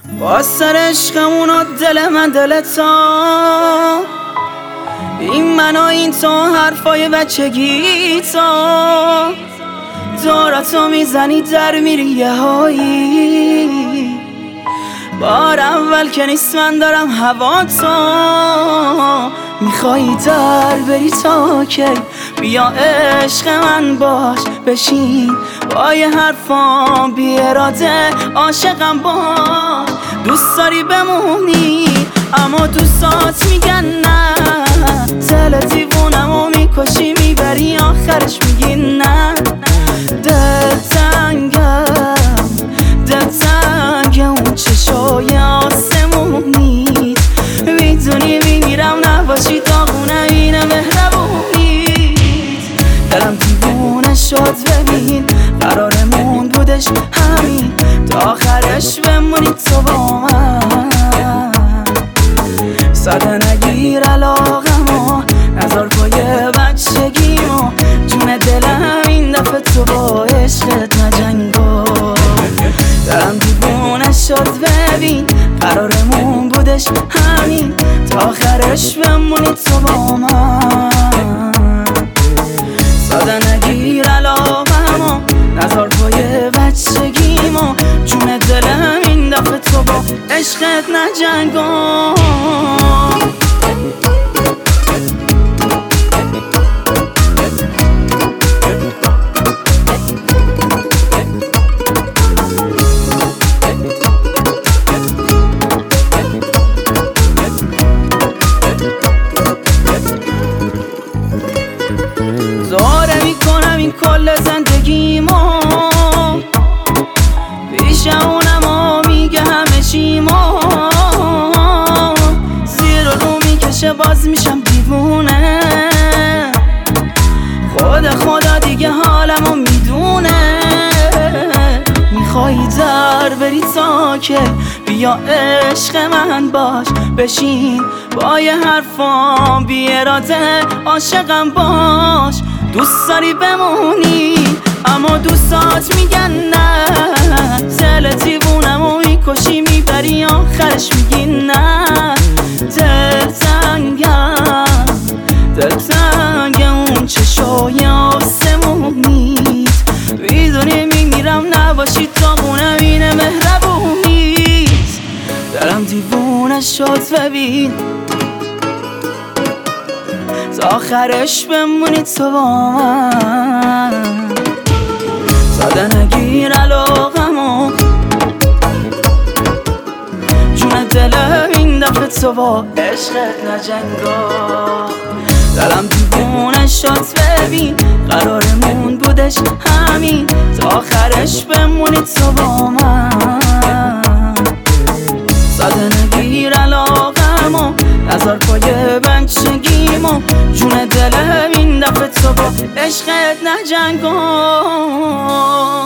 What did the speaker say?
با سر عشقمون و دل من دل تا، این من و این تو، حرفای بچگی تا، دورتو میزنی در میری یه هایی. بار اول که نیست من دارم هوا تو، میخوایی در بری تا کی؟ بیا عشق من باش، بشین با یه حرفام بی اراده عاشقم باش. دوست داری بمونی اما دوستات میگن نه، دل دیوونمو میکشی میبری آخرش میگی نه. دل تنگه اون چشای آسمونیت، میدونی میمیرم نباشی داغونه اینه مهربونیت. دلم دیوونه شد ببین، قرارمون بودش همین تا آخرش بمونی تو با من. ساده نگیر علاقمو، نذار پای بچگیمو، جون دلم این دفعه تو با عشقت نجنگو. دلم دیوونه شد ببین، قرارمون بودش همین تا آخرش بمونی تو با من. ساده نگیر علاقمو، نذار پای بچگیمو، جون دلم این دفعه تو با عشقت نجنگو. زاره میکنم این کل زندگیمو، پیش اونم و میگه همه چیمو، زیر رو میکشه باز میشم دیوونه. خدا دیگه حالمو میدونه، میخوایی در بری تا که؟ بیا عشق من باش، بشین با یه حرفام بی اراده عاشقم باش. دوست داری بمونی اما دوستات میگن نه، دل دیوونمو میکشی میبری آخرش میگی نه. دل تنگه اون چشای آسمونیت، میدونی میمیرم نباشی داغونه اینه مهربونیت. دلم دیوونه شد ببین، تا آخرش بمونی تو با من. ساده نگیر علاقمو، جون دلم این دفعه تو با عشقت نجنگو. دلم دیوونه شد ببین، قرارمون بودش همین تا آخرش بمونی تو با من. ساده نگیر علاقمو، نذار پای بچگیمو، جون دلم این دفعه تو با عشقت نجنگو.